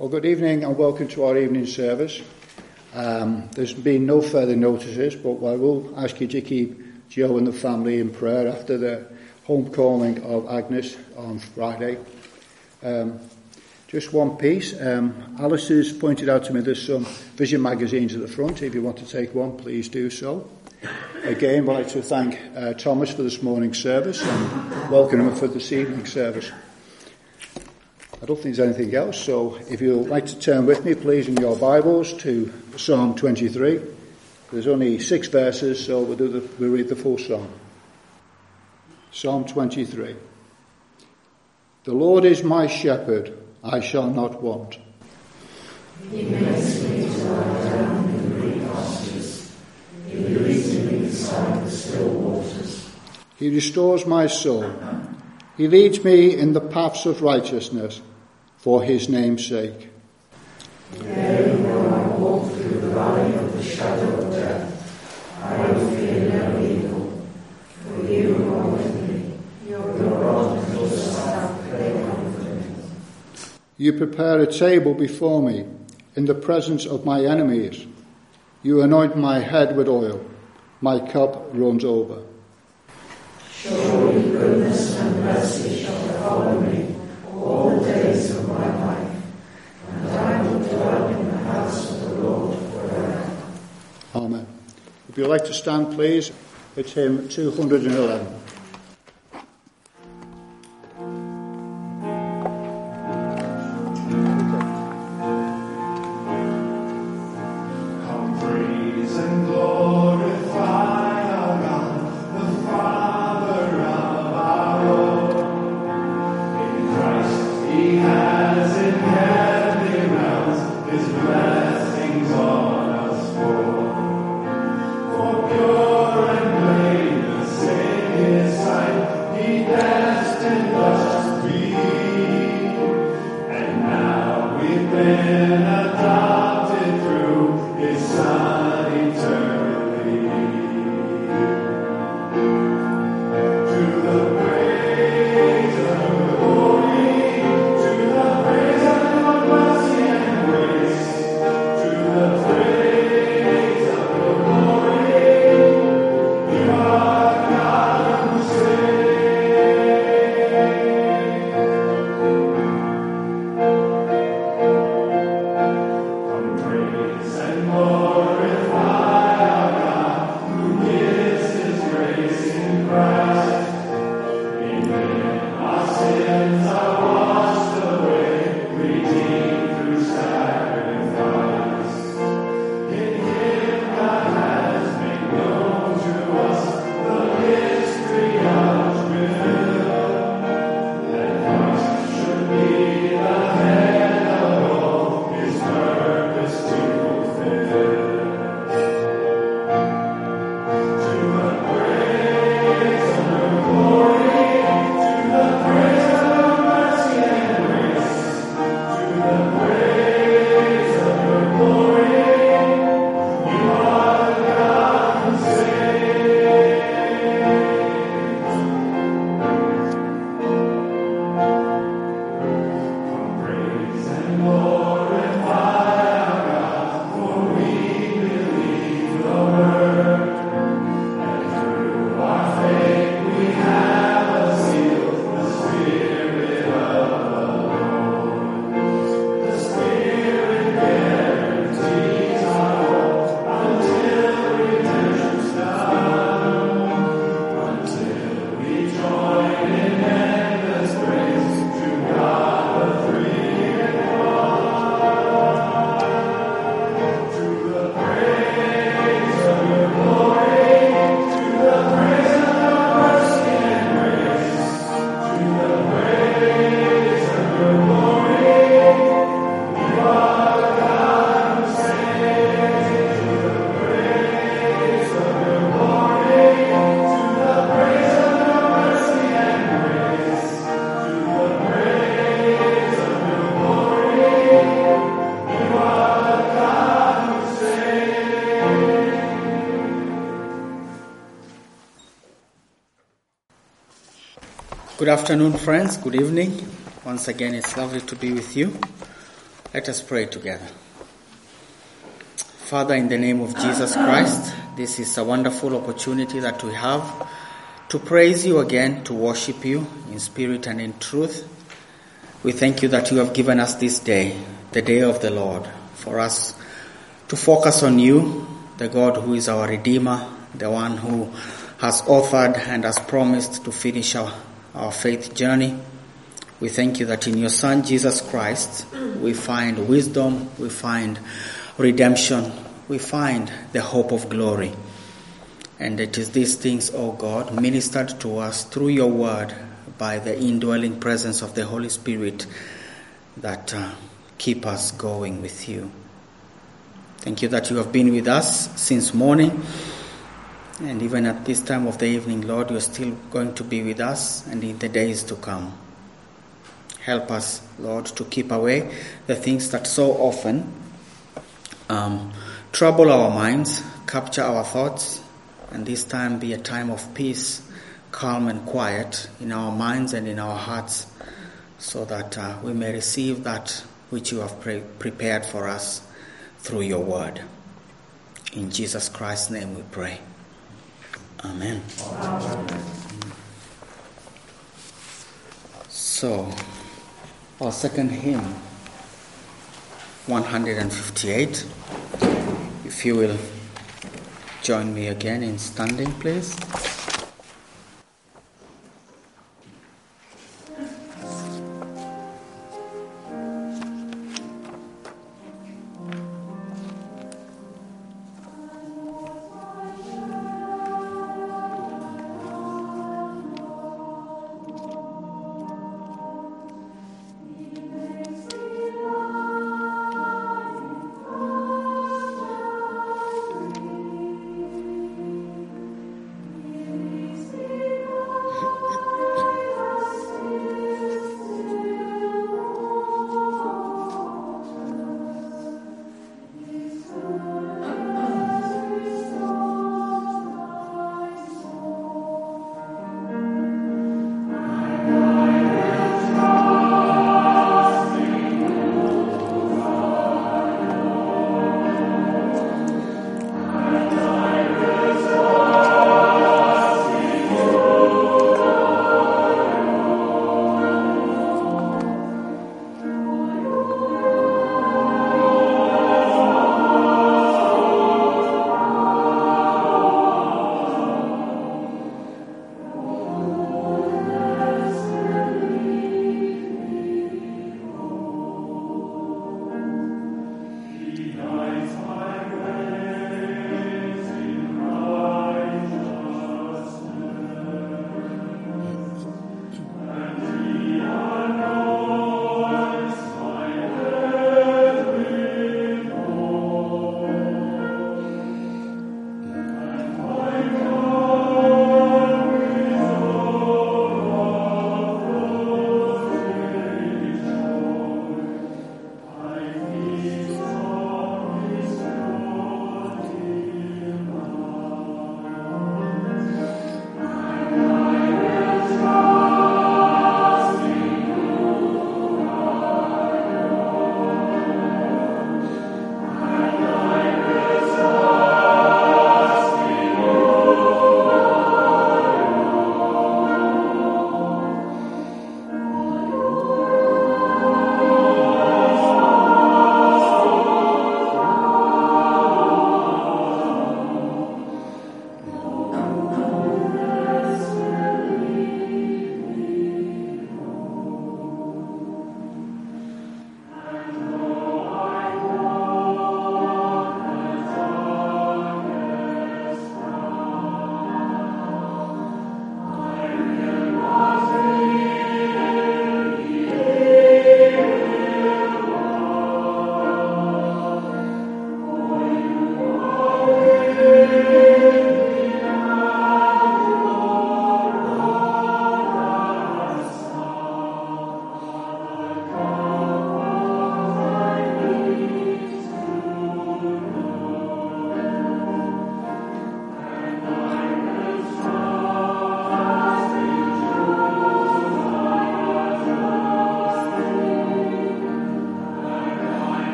Well, good evening and welcome to our evening service. There's been no further notices, but I will ask you to keep Joe and the family in prayer after the homecoming of Agnes on Friday. Just one piece. Alice has pointed out to me there's some Vision magazines at the front. If you want to take one, please do so. Again, I'd like to thank Thomas for this morning's service and welcome him for this evening's service. I don't think there's anything else, so if you'd like to turn with me, please, in your Bibles to Psalm 23. There's only 6 verses, so we'll read the full psalm. Psalm 23. The Lord is my shepherd, I shall not want. He makes me to lie down in green pastures. He leads me beside the still waters. He restores my soul. He leads me in the paths of righteousness for his name's sake. Yea, though I walk through the valley of the shadow of death, I will fear no evil, for you are with me. Your rod and your staff, they comfort me. You prepare a table before me in the presence of my enemies. You anoint my head with oil. My cup runs over. Surely goodness and mercy shall follow me all the days of my life, and I will dwell in the house of the Lord forever. Amen. If you'd like to stand, please, it's hymn 211. Good afternoon, friends. Good evening. Once again, it's lovely to be with you. Let us pray together. Father, in the name of Jesus Christ, this is a wonderful opportunity that we have to praise you again, to worship you in spirit and in truth. We thank you that you have given us this day, the day of the Lord, for us to focus on you, the God who is our Redeemer, the one who has authored and has promised to finish our faith journey. We thank you that in your Son, Jesus Christ, we find wisdom, we find redemption, we find the hope of glory. And it is these things, O God, ministered to us through your word by the indwelling presence of the Holy Spirit that keep us going with you. Thank you that you have been with us since morning. And even at this time of the evening, Lord, you're still going to be with us and in the days to come. Help us, Lord, to keep away the things that so often trouble our minds, capture our thoughts, and this time be a time of peace, calm and quiet in our minds and in our hearts, so that we may receive that which you have prepared for us through your word. In Jesus Christ's name we pray. Amen. Amen. So, our second hymn, 158. If you will join me again in standing, please.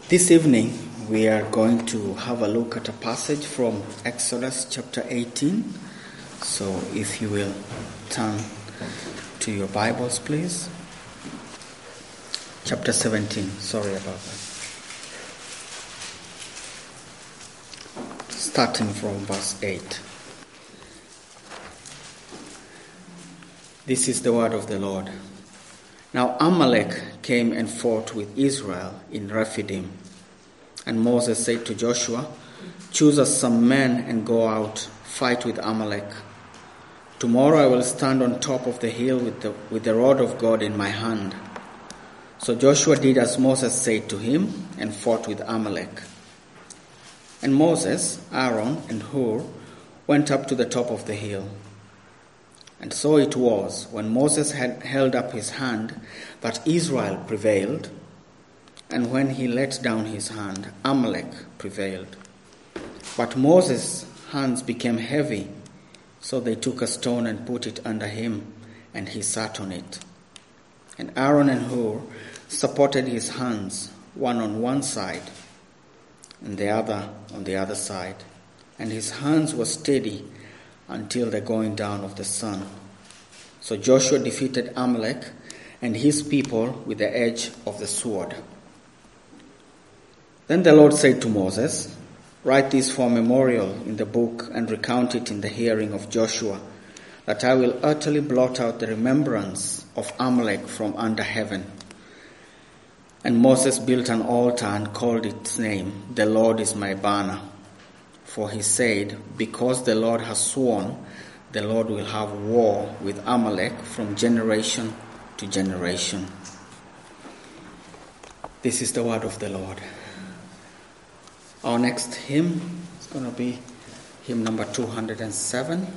This evening we are going to have a look at a passage from Exodus chapter 18. So if you will turn to your Bibles, please. Chapter 17, sorry about that. Starting from verse 8. This is the word of the Lord. Now Amalek came and fought with Israel in Rephidim. And Moses said to Joshua, "Choose us some men and go out, fight with Amalek. Tomorrow I will stand on top of the hill with the rod of God in my hand." So Joshua did as Moses said to him and fought with Amalek. And Moses, Aaron, and Hur went up to the top of the hill. And so it was, when Moses had held up his hand, that Israel prevailed, and when he let down his hand, Amalek prevailed. But Moses' hands became heavy, so they took a stone and put it under him, and he sat on it. And Aaron and Hur supported his hands, one on one side, and the other on the other side, and his hands were steady until the going down of the sun. So Joshua defeated Amalek and his people with the edge of the sword. Then the Lord said to Moses, "Write this for a memorial in the book and recount it in the hearing of Joshua, that I will utterly blot out the remembrance of Amalek from under heaven." And Moses built an altar and called its name, "The Lord is my banner." For he said, "Because the Lord has sworn, the Lord will have war with Amalek from generation to generation." This is the word of the Lord. Our next hymn is going to be hymn number 207.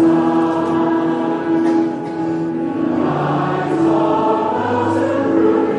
Thank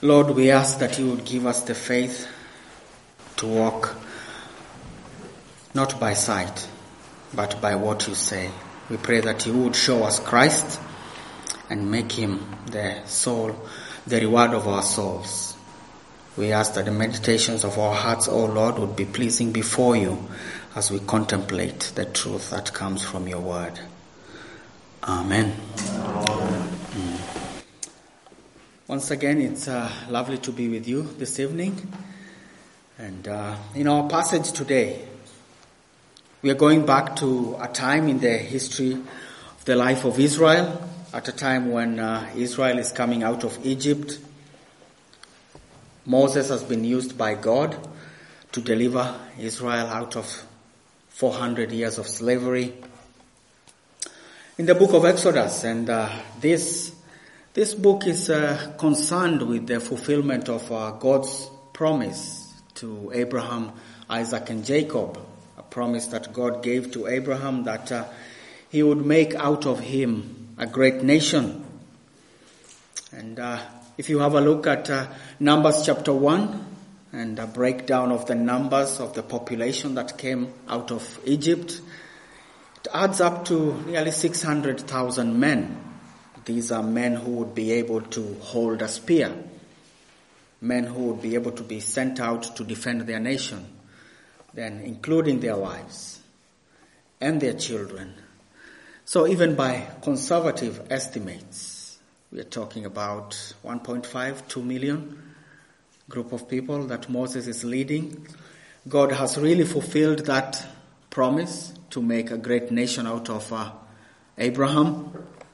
Lord, we ask that you would give us the faith to walk not by sight, but by what you say. We pray that you would show us Christ and make him the reward of our souls. We ask that the meditations of our hearts, O Lord, would be pleasing before you as we contemplate the truth that comes from your word. Amen. Once again, it's lovely to be with you this evening. And in our passage today, we are going back to a time in the history of the life of Israel, at a time when Israel is coming out of Egypt. Moses has been used by God to deliver Israel out of 400 years of slavery. In the book of Exodus, and this book is concerned with the fulfillment of God's promise to Abraham, Isaac, and Jacob. A promise that God gave to Abraham that he would make out of him a great nation. And if you have a look at Numbers chapter 1 and a breakdown of the numbers of the population that came out of Egypt, it adds up to nearly 600,000 men. These are men who would be able to hold a spear, men who would be able to be sent out to defend their nation, then including their wives and their children. So even by conservative estimates, we are talking about 1.5, 2 million group of people that Moses is leading. God has really fulfilled that promise to make a great nation out of Abraham.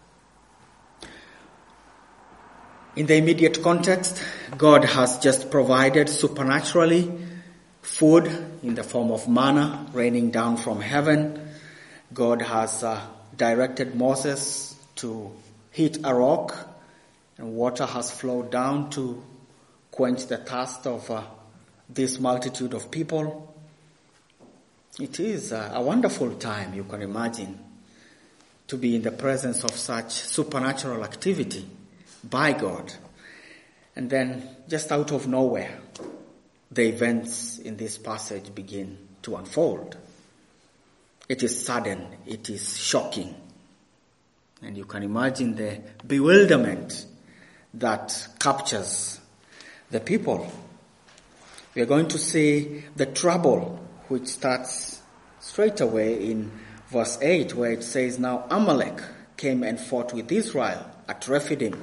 In the immediate context, God has just provided supernaturally food in the form of manna raining down from heaven. God has directed Moses to hit a rock, and water has flowed down to quench the thirst of this multitude of people. It is a wonderful time, you can imagine, to be in the presence of such supernatural activity by God. And then, just out of nowhere, the events in this passage begin to unfold. It is sudden, it is shocking. And you can imagine the bewilderment that captures the people. We are going to see the trouble which starts straight away in verse 8, where it says, "Now Amalek came and fought with Israel at Rephidim."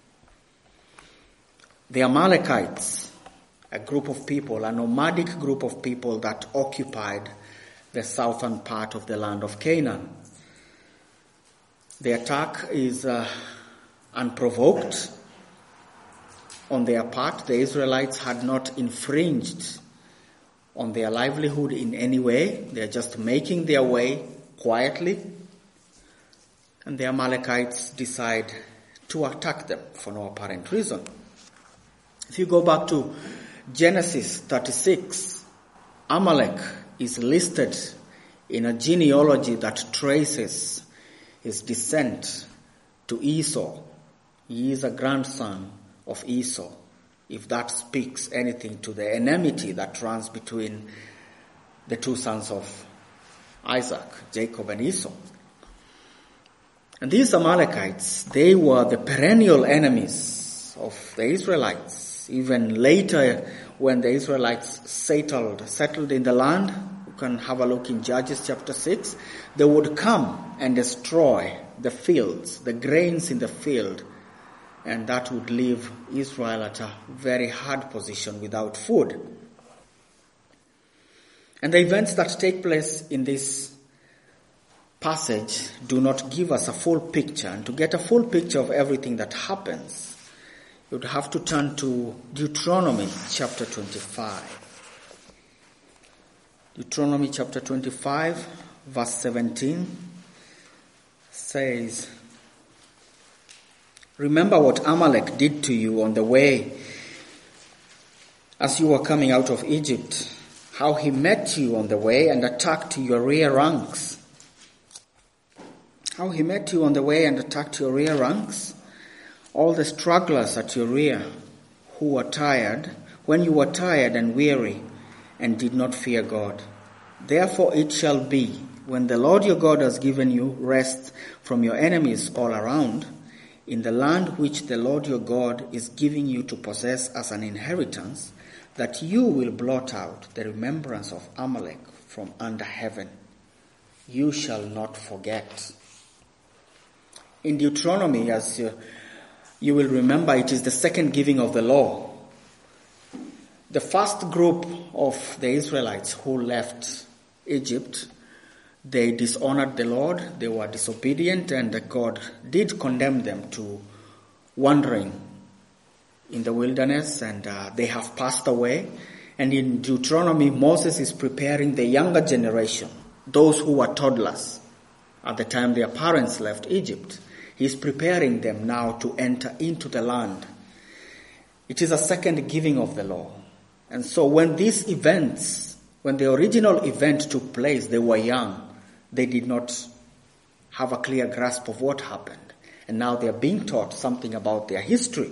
The Amalekites, a group of people, a nomadic group of people that occupied the southern part of the land of Canaan. The attack is unprovoked on their part. The Israelites had not infringed on their livelihood in any way. They are just making their way quietly. And the Amalekites decide to attack them for no apparent reason. If you go back to Genesis 36, Amalek is listed in a genealogy that traces his descent to Esau. He is a grandson of Esau, if that speaks anything to the enmity that runs between the two sons of Isaac, Jacob and Esau. And these Amalekites, they were the perennial enemies of the Israelites. Even later, when the Israelites settled in the land, you can have a look in Judges chapter 6, they would come and destroy the fields, the grains in the field, and that would leave Israel at a very hard position without food. And the events that take place in this passage do not give us a full picture. And to get a full picture of everything that happens, you would have to turn to Deuteronomy chapter 25. Deuteronomy chapter 25, verse 17 says, "Remember what Amalek did to you on the way as you were coming out of Egypt, how he met you on the way and attacked your rear ranks." How he met you on the way and attacked your rear ranks. All the stragglers at your rear when you were tired and weary and did not fear God. Therefore it shall be, when the Lord your God has given you rest from your enemies all around, in the land which the Lord your God is giving you to possess as an inheritance, that you will blot out the remembrance of Amalek from under heaven. You shall not forget. In Deuteronomy, as you will remember, it is the second giving of the law. The first group of the Israelites who left Egypt, they dishonored the Lord, they were disobedient, and God did condemn them to wandering in the wilderness, and they have passed away. And in Deuteronomy, Moses is preparing the younger generation, those who were toddlers at the time their parents left Egypt. He's preparing them now to enter into the land. It is a second giving of the law. And so when these events, when the original event took place, they were young. They did not have a clear grasp of what happened. And now they are being taught something about their history.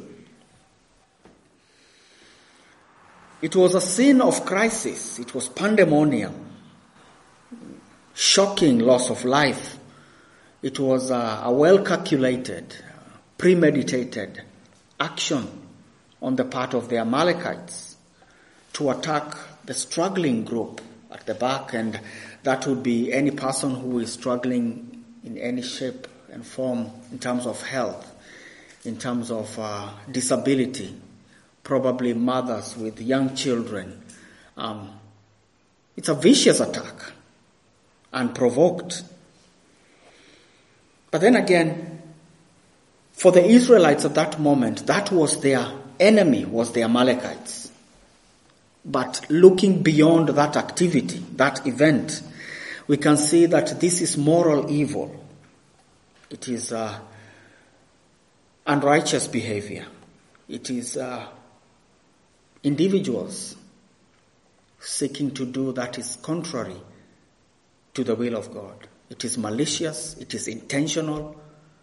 It was a scene of crisis. It was pandemonium. Shocking loss of life. It was a well-calculated, premeditated action on the part of the Amalekites to attack the struggling group at the back, and that would be any person who is struggling in any shape and form in terms of health, in terms of disability, probably mothers with young children. It's a vicious attack, unprovoked. But then again, for the Israelites at that moment, that was their enemy, was the Amalekites. But looking beyond that activity, that event, we can see that this is moral evil. It is unrighteous behavior. It is individuals seeking to do that is contrary to the will of God. It is malicious. It is intentional.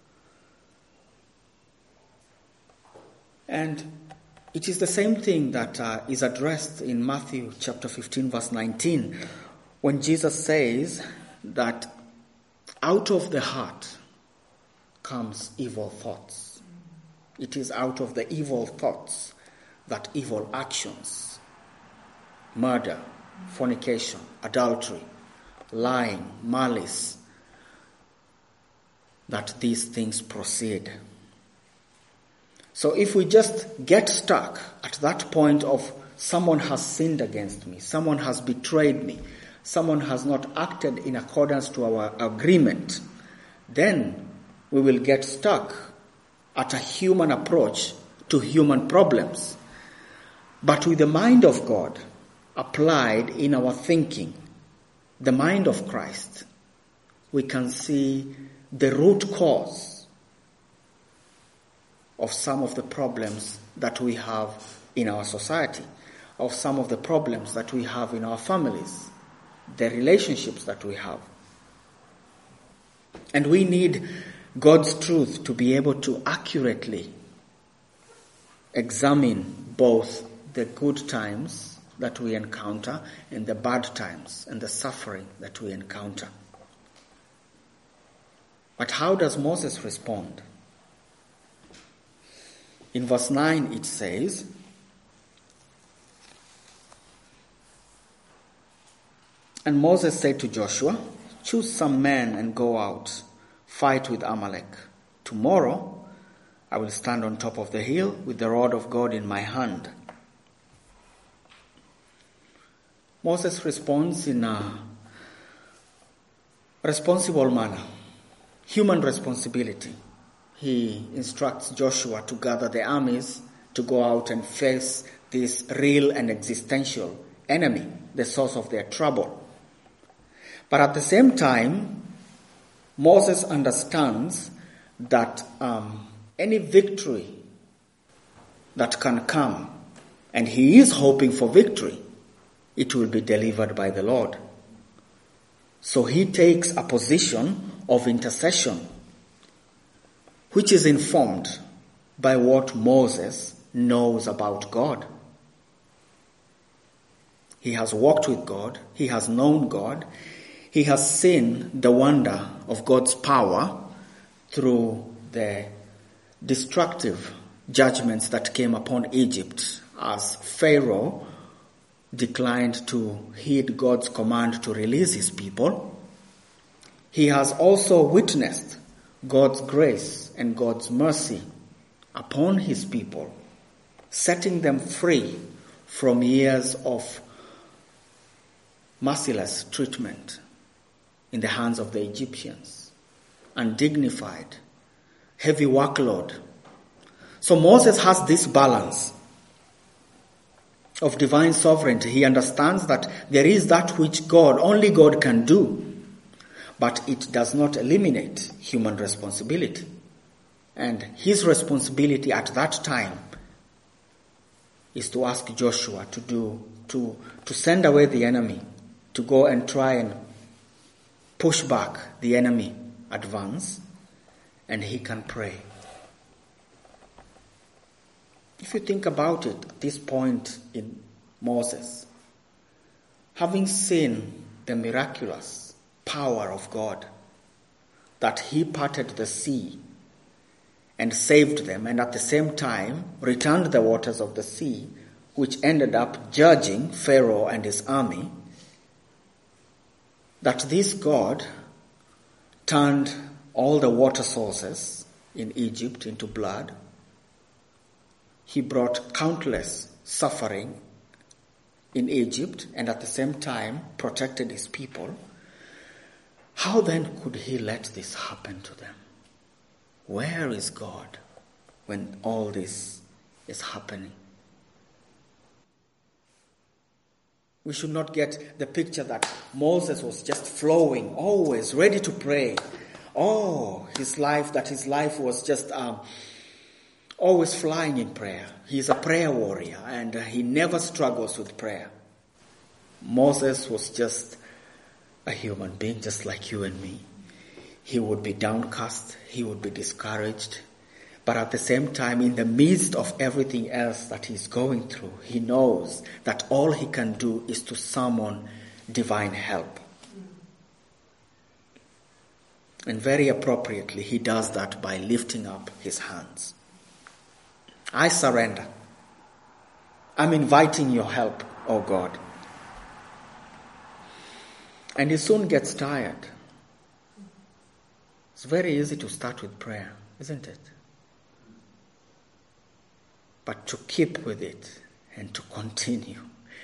And it is the same thing that is addressed in Matthew chapter 15, verse 19, when Jesus says that out of the heart comes evil thoughts. It is out of the evil thoughts that evil actions, murder, fornication, adultery, lying, malice, that these things proceed. So if we just get stuck at that point of someone has sinned against me, someone has betrayed me, someone has not acted in accordance to our agreement, then we will get stuck at a human approach to human problems. But with the mind of God applied in our thinking, the mind of Christ, we can see the root cause of some of the problems that we have in our society, of some of the problems that we have in our families, the relationships that we have. And we need God's truth to be able to accurately examine both the good times that we encounter and the bad times and the suffering that we encounter. But how does Moses respond? In verse 9 it says, "And Moses said to Joshua, choose some men and go out, fight with Amalek. Tomorrow I will stand on top of the hill with the rod of God in my hand." Moses responds in a responsible manner, human responsibility. He instructs Joshua to gather the armies to go out and face this real and existential enemy, the source of their trouble. But at the same time, Moses understands that any victory that can come, and he is hoping for victory, it will be delivered by the Lord. So he takes a position of intercession, which is informed by what Moses knows about God. He has walked with God. He has known God. He has seen the wonder of God's power through the destructive judgments that came upon Egypt as Pharaoh declined to heed God's command to release his people. He has also witnessed God's grace and God's mercy upon his people, setting them free from years of merciless treatment in the hands of the Egyptians, undignified, heavy workload. So Moses has this balance of divine sovereignty. He understands that there is that which only God can do, but it does not eliminate human responsibility. And his responsibility at that time is to ask Joshua to send away the enemy, to go and try and push back the enemy advance, and he can pray. If you think about it, at this point in Moses, having seen the miraculous power of God, that he parted the sea and saved them, and at the same time returned the waters of the sea, which ended up judging Pharaoh and his army, that this God turned all the water sources in Egypt into blood. He brought countless suffering in Egypt and at the same time protected his people. How then could he let this happen to them? Where is God when all this is happening? We should not get the picture that Moses was just flowing, always ready to pray. His life was just always flying in prayer. He's a prayer warrior and he never struggles with prayer. Moses was just a human being, just like you and me. He would be downcast, he would be discouraged, but at the same time, in the midst of everything else that he's going through, he knows that all he can do is to summon divine help. And very appropriately, he does that by lifting up his hands. I surrender. I'm inviting your help, oh God. And he soon gets tired. It's very easy to start with prayer, isn't it? But to keep with it and to continue,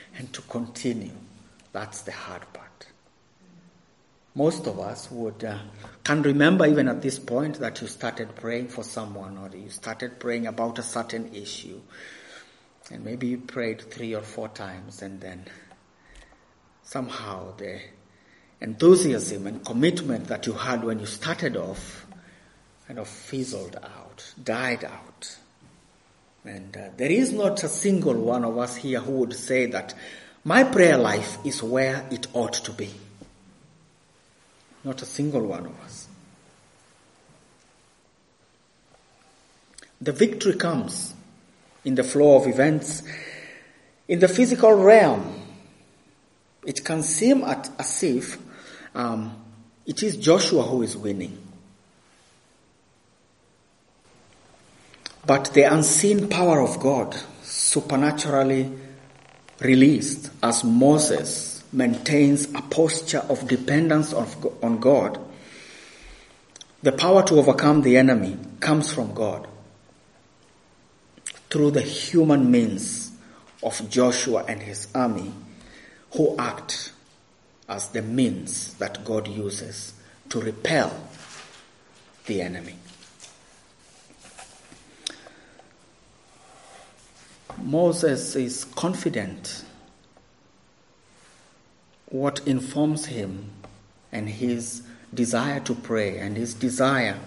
that's the hard part. Most of us can remember even at this point that you started praying for someone or you started praying about a certain issue. And maybe you prayed 3 or 4 times and then somehow the enthusiasm and commitment that you had when you started off kind of fizzled out, died out. And there is not a single one of us here who would say that my prayer life is where it ought to be. Not a single one of us. The victory comes in the flow of events. In the physical realm, it can seem as if it is Joshua who is winning. But the unseen power of God supernaturally released as Moses maintains a posture of dependence on God. The power to overcome the enemy comes from God through the human means of Joshua and his army, who act as the means that God uses to repel the enemy. Moses is confident. What informs him and his desire to pray and his desire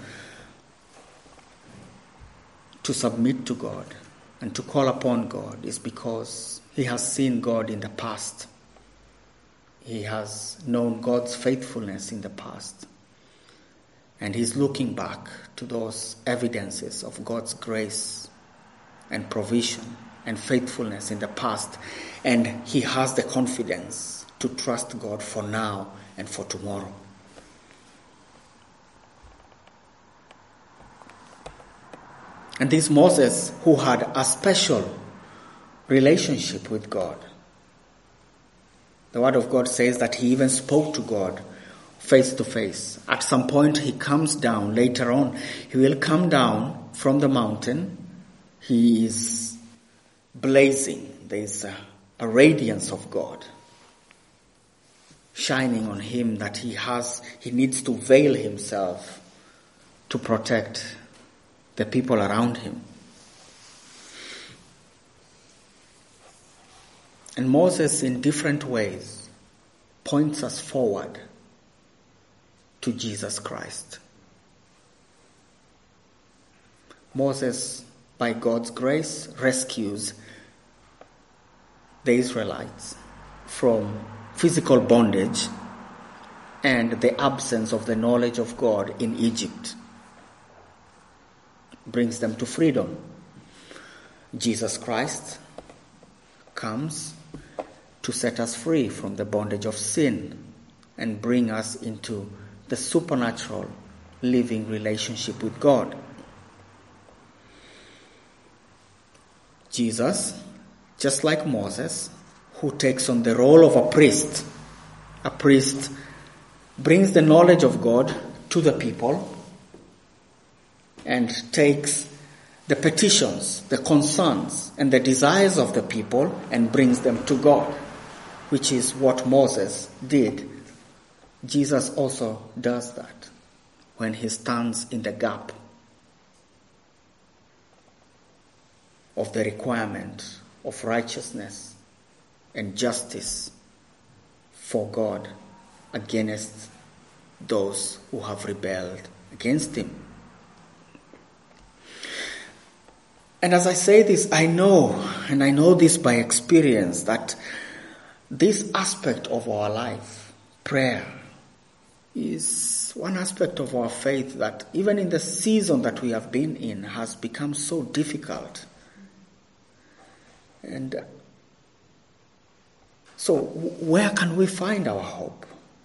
to submit to God and to call upon God is because he has seen God in the past. He has known God's faithfulness in the past. And he's looking back to those evidences of God's grace and provision and faithfulness in the past, and he has the confidence to trust God for now and for tomorrow. And this Moses, who had a special relationship with God. The Word of God says that he even spoke to God face to face. At some point he comes down, later on, he will come down from the mountain. He is blazing. There is a radiance of God shining on him that he needs to veil himself to protect the people around him. And Moses, in different ways, points us forward to Jesus Christ. Moses, by God's grace, rescues the Israelites from physical bondage and the absence of the knowledge of God in Egypt. Brings them to freedom. Jesus Christ comes to set us free from the bondage of sin and bring us into the supernatural living relationship with God. Jesus, just like Moses, who takes on the role of a priest brings the knowledge of God to the people and takes the petitions, the concerns, and the desires of the people and brings them to God, which is what Moses did. Jesus also does that when he stands in the gap of the requirement of righteousness and justice for God against those who have rebelled against him. And as I say this, I know this by experience, that this aspect of our life, prayer, is one aspect of our faith that even in the season that we have been in has become so difficult. And so where can we find our hope?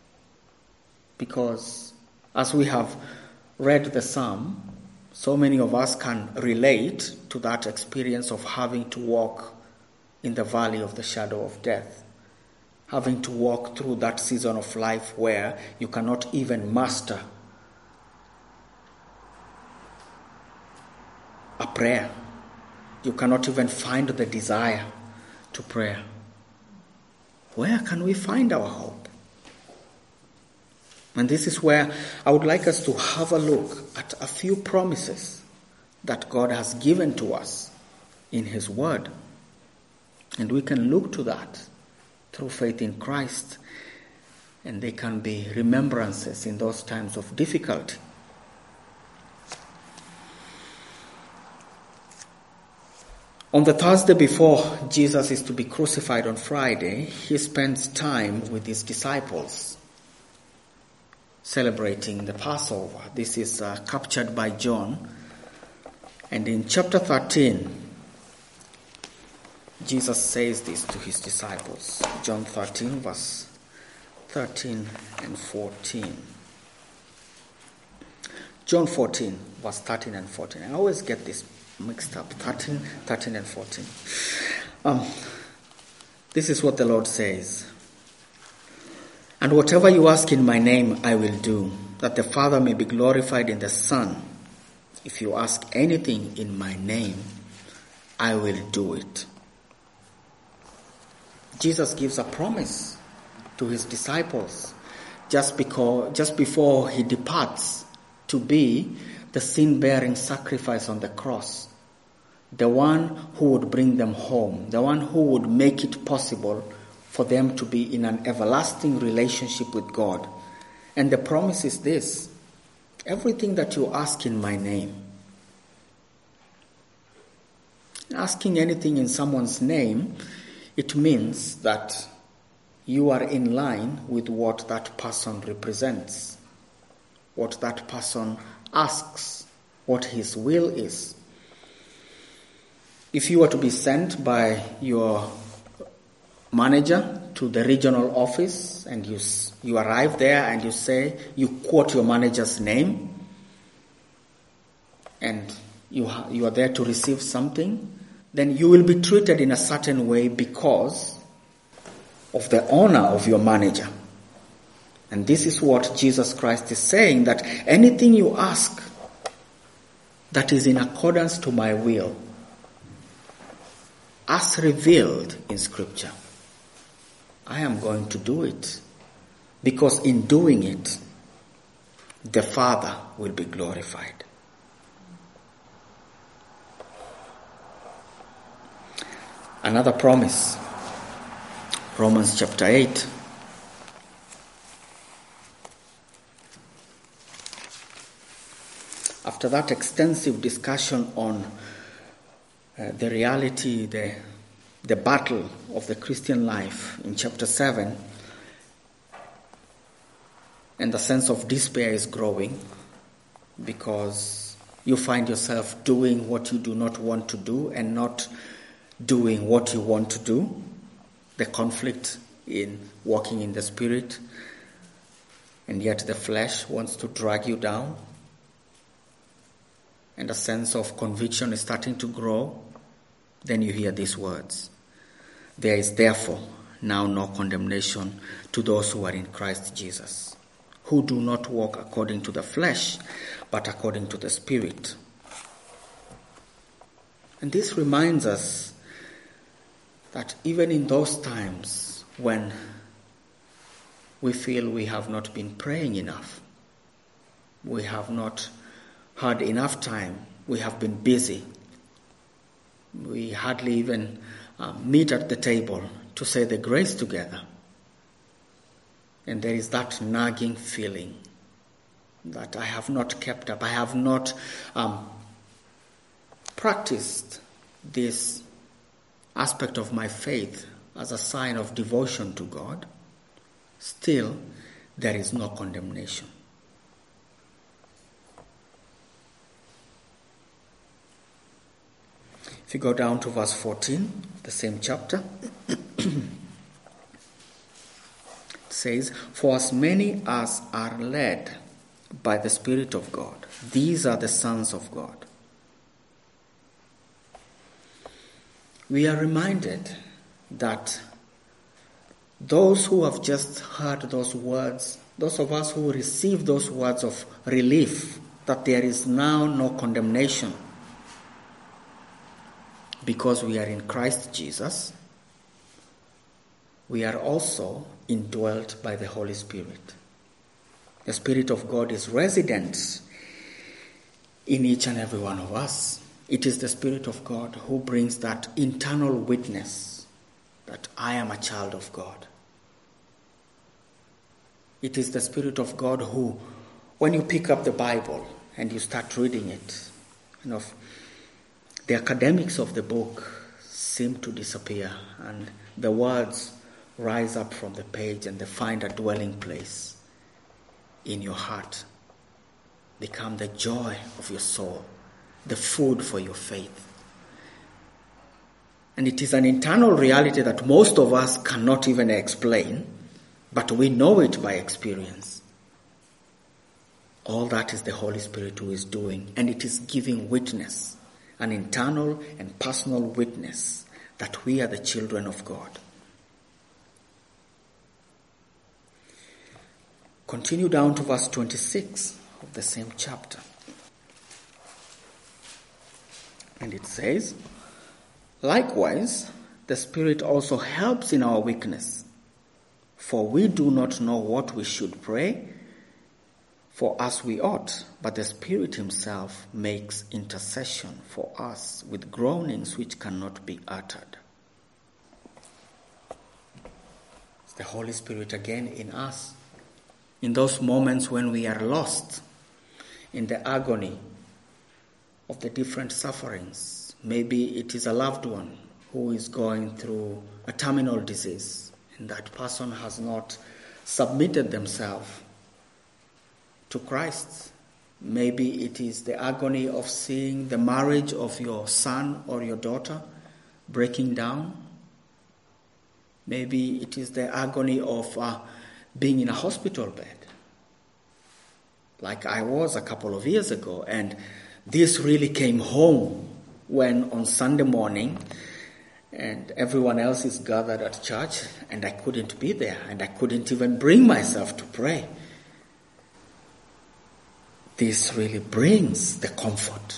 Because as we have read the psalm, so many of us can relate to that experience of having to walk in the valley of the shadow of death, having to walk through that season of life where you cannot even master a prayer. You cannot even find the desire to pray. Where can we find our hope? And this is where I would like us to have a look at a few promises that God has given to us in his word. And we can look to that through faith in Christ, and they can be remembrances in those times of difficulty. On the Thursday before Jesus is to be crucified on Friday, he spends time with his disciples celebrating the Passover. This is captured by John. And in chapter 13, Jesus says this to his disciples. John 13, verse 13 and 14. John 14, verse 13 and 14. I always get this mixed up. 13 and 14. This is what the Lord says. And whatever you ask in my name, I will do, that the Father may be glorified in the Son. If you ask anything in my name, I will do it. Jesus gives a promise to his disciples just before he departs to be the sin-bearing sacrifice on the cross, the one who would bring them home, the one who would make it possible for them to be in an everlasting relationship with God. And the promise is this: everything that you ask in my name. Asking anything in someone's name, it means that you are in line with what that person represents, what that person asks, what his will is. If you were to be sent by your manager to the regional office and you arrive there and you quote your manager's name and you are there to receive something, then you will be treated in a certain way because of the honor of your manager. And this is what Jesus Christ is saying, that anything you ask that is in accordance to my will, as revealed in Scripture, I am going to do it, because in doing it, the Father will be glorified. Another promise, Romans chapter 8. After that extensive discussion on the reality, the battle of the Christian life in chapter 7, and the sense of despair is growing because you find yourself doing what you do not want to do and not doing what you want to do. The conflict in walking in the Spirit, and yet the flesh wants to drag you down. And a sense of conviction is starting to grow. Then you hear these words: there is therefore now no condemnation to those who are in Christ Jesus, who do not walk according to the flesh, but according to the Spirit. And this reminds us that even in those times when we feel we have not been praying enough, we have not had enough time, we have been busy, we hardly even meet at the table to say the grace together, and there is that nagging feeling that I have not kept up, I have not practiced this aspect of my faith as a sign of devotion to God, still there is no condemnation. If you go down to verse 14, the same chapter, it says, "For as many as are led by the Spirit of God, these are the sons of God." We are reminded that those who have just heard those words, those of us who receive those words of relief, that there is now no condemnation because we are in Christ Jesus, we are also indwelt by the Holy Spirit. The Spirit of God is resident in each and every one of us. It is the Spirit of God who brings that internal witness that I am a child of God. It is the Spirit of God who, when you pick up the Bible and you start reading it, the academics of the book seem to disappear and the words rise up from the page and they find a dwelling place in your heart, become the joy of your soul, the food for your faith. And it is an internal reality that most of us cannot even explain, but we know it by experience. All that is the Holy Spirit who is doing, and it is giving witness, an internal and personal witness that we are the children of God. Continue down to verse 26 of the same chapter. And it says, "Likewise, the Spirit also helps in our weakness, for we do not know what we should pray for as we ought, but the Spirit himself makes intercession for us with groanings which cannot be uttered." It's the Holy Spirit again in us. In those moments when we are lost in the agony of the different sufferings. Maybe it is a loved one who is going through a terminal disease, and that person has not submitted themselves to Christ. Maybe it is the agony of seeing the marriage of your son or your daughter breaking down. Maybe it is the agony of being in a hospital bed, like I was a couple of years ago. And this really came home when on Sunday morning and everyone else is gathered at church and I couldn't be there and I couldn't even bring myself to pray. This really brings the comfort.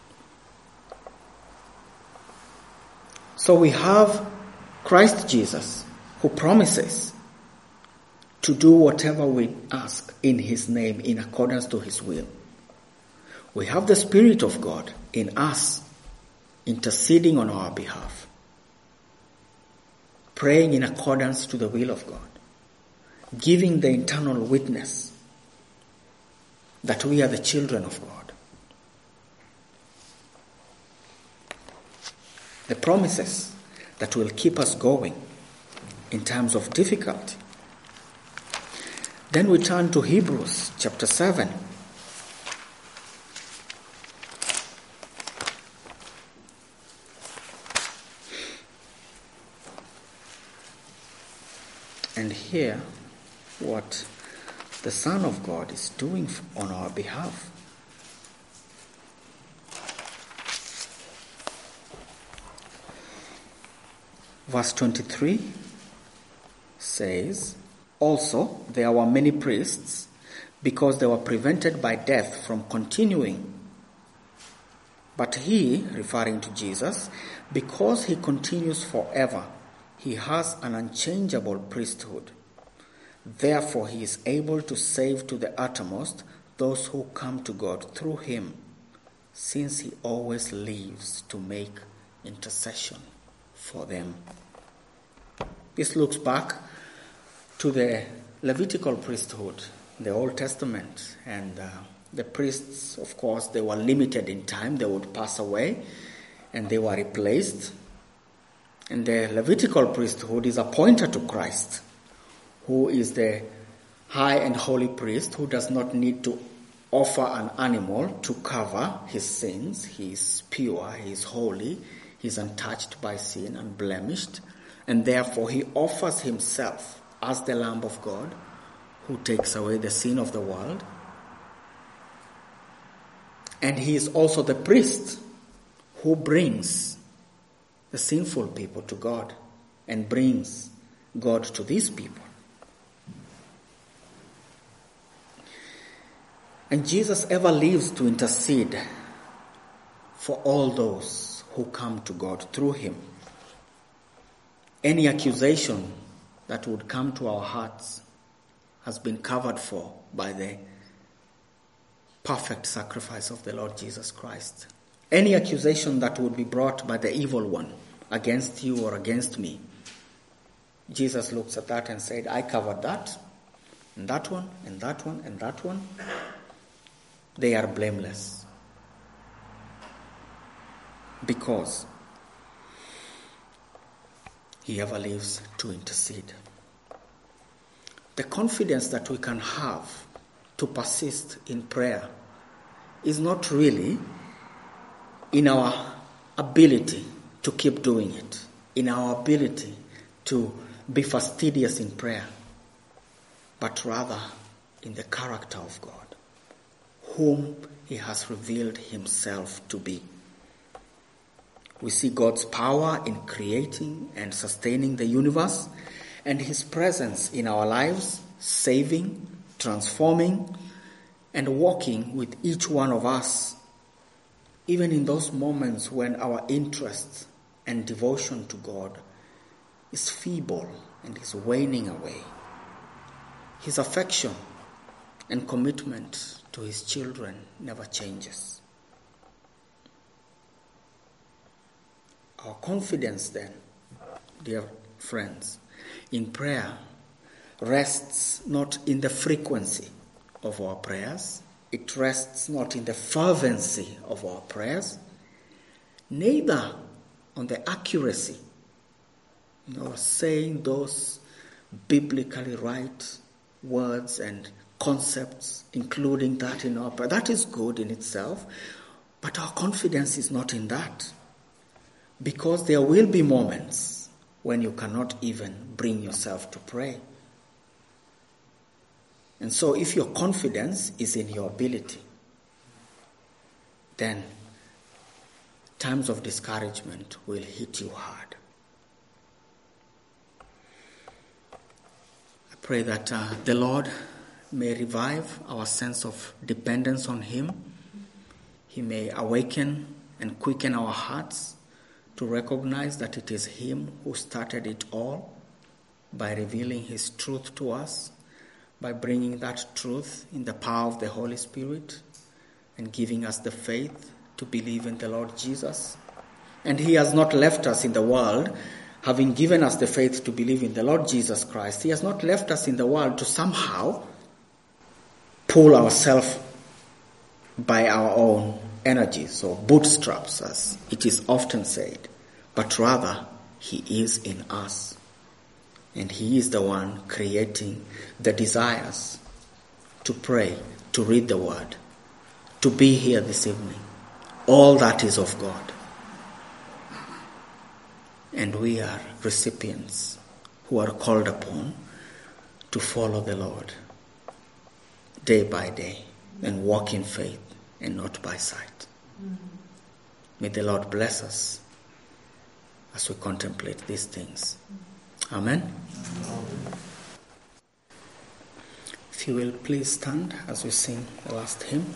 So we have Christ Jesus, who promises to do whatever we ask in his name in accordance to his will. We have the Spirit of God in us, interceding on our behalf, praying in accordance to the will of God, giving the internal witness that we are the children of God. The promises that will keep us going in times of difficulty. Then we turn to Hebrews chapter 7. And hear what the Son of God is doing on our behalf. Verse 23 says, "Also there were many priests, because they were prevented by death from continuing. But he," referring to Jesus, "because he continues forever, he has an unchangeable priesthood. Therefore he is able to save to the uttermost those who come to God through him, since he always lives to make intercession for them." This looks back to the Levitical priesthood, the Old Testament, and the priests, of course, they were limited in time. They would pass away and they were replaced. And the Levitical priesthood is appointed to Christ, who is the high and holy priest who does not need to offer an animal to cover his sins. He is pure, he is holy, he is untouched by sin, unblemished, and therefore he offers himself as the Lamb of God who takes away the sin of the world. And he is also the priest who brings the sinful people to God and brings God to these people. And Jesus ever lives to intercede for all those who come to God through him. Any accusation that would come to our hearts has been covered for by the perfect sacrifice of the Lord Jesus Christ. Any accusation that would be brought by the evil one against you or against me, Jesus looks at that and said, "I covered that, and that one, and that one, and that one. They are blameless." Because he ever lives to intercede. The confidence that we can have to persist in prayer is not really in our ability to keep doing it, in our ability to be fastidious in prayer, but rather in the character of God, whom he has revealed himself to be. We see God's power in creating and sustaining the universe, and his presence in our lives, saving, transforming, and walking with each one of us, even in those moments when our interest and devotion to God is feeble and is waning away. His affection and commitment to his children never changes. Our confidence then, dear friends, in prayer rests not in the frequency of our prayers. It rests not in the fervency of our prayers, neither on the accuracy of saying those biblically right words and concepts, including that in our prayer. That is good in itself, but our confidence is not in that. Because there will be moments when you cannot even bring yourself to pray. And so if your confidence is in your ability, then times of discouragement will hit you hard. I pray that the Lord may revive our sense of dependence on Him. He may awaken and quicken our hearts to recognize that it is Him who started it all by revealing His truth to us, by bringing that truth in the power of the Holy Spirit and giving us the faith to believe in the Lord Jesus. And He has not left us in the world, having given us the faith to believe in the Lord Jesus Christ. He has not left us in the world to somehow pull ourselves by our own energies or bootstraps, as it is often said, but rather He is in us. And He is the one creating the desires to pray, to read the Word, to be here this evening. All that is of God. And we are recipients who are called upon to follow the Lord day by day and walk in faith and not by sight. May the Lord bless us as we contemplate these things. Amen. If you will please stand as we sing the last hymn.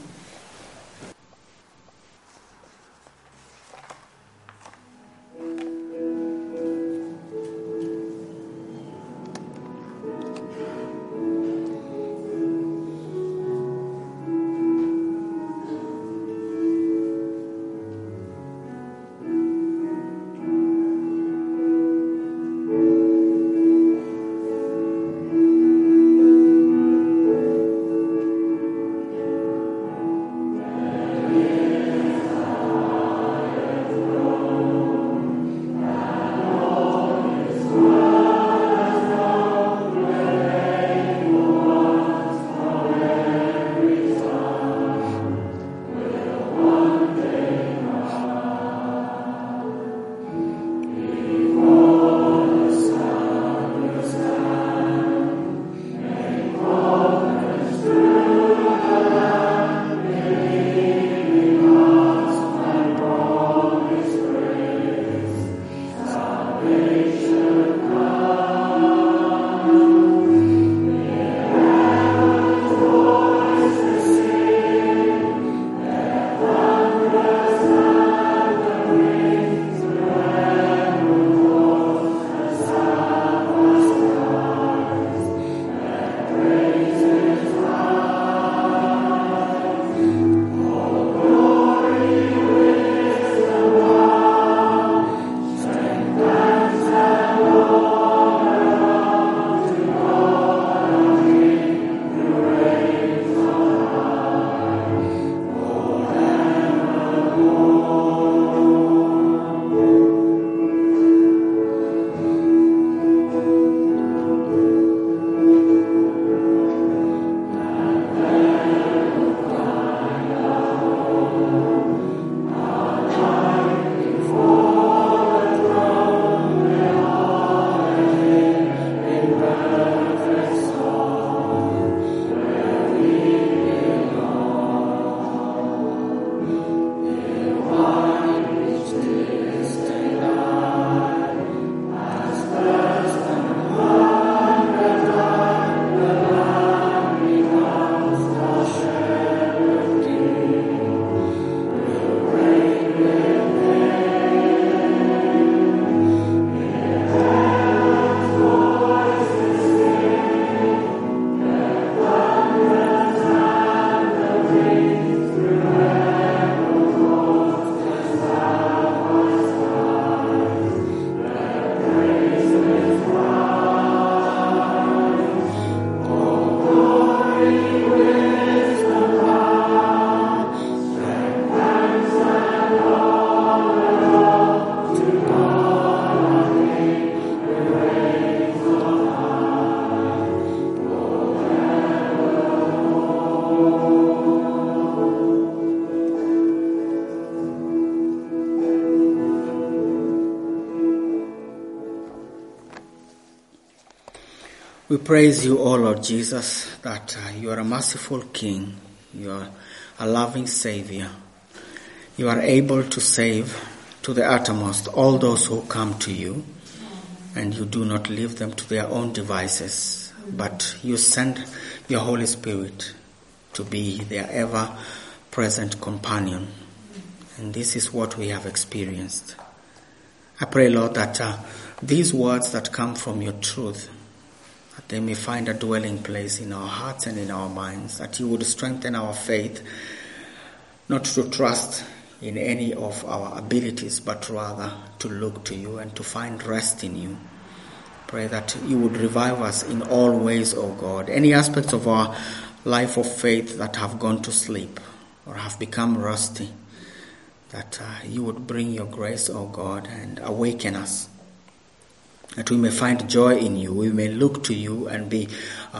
We praise you, O Lord Jesus, that you are a merciful King. You are a loving Savior. You are able to save to the uttermost all those who come to you, and you do not leave them to their own devices, but you send your Holy Spirit to be their ever-present companion. And this is what we have experienced. I pray, Lord, that these words that come from your truth, that they may find a dwelling place in our hearts and in our minds, that you would strengthen our faith, not to trust in any of our abilities, but rather to look to you and to find rest in you. Pray that you would revive us in all ways, O God. Any aspects of our life of faith that have gone to sleep or have become rusty, that you would bring your grace, O God, and awaken us, that we may find joy in you. We may look to you and be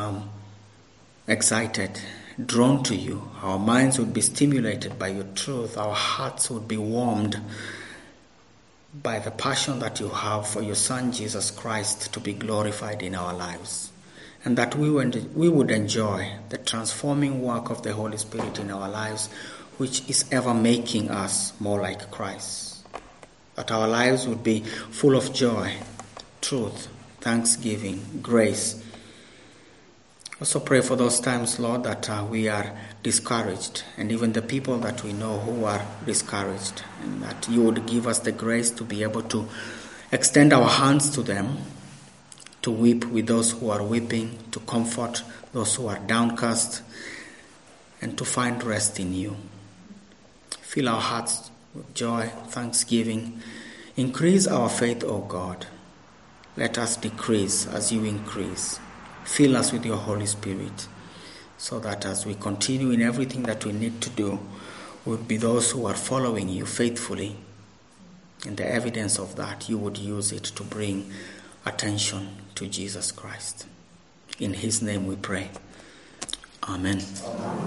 excited, drawn to you. Our minds would be stimulated by your truth. Our hearts would be warmed by the passion that you have for your Son, Jesus Christ, to be glorified in our lives. And that we would enjoy the transforming work of the Holy Spirit in our lives, which is ever making us more like Christ. That our lives would be full of joy, truth, thanksgiving, grace. Also pray for those times, Lord, that we are discouraged, and even the people that we know who are discouraged, and that you would give us the grace to be able to extend our hands to them, to weep with those who are weeping, to comfort those who are downcast, and to find rest in you. Fill our hearts with joy, thanksgiving. Increase our faith, O God. Let us decrease as you increase. Fill us with your Holy Spirit, so that as we continue in everything that we need to do, we'll be those who are following you faithfully. And the evidence of that, you would use it to bring attention to Jesus Christ. In his name we pray. Amen.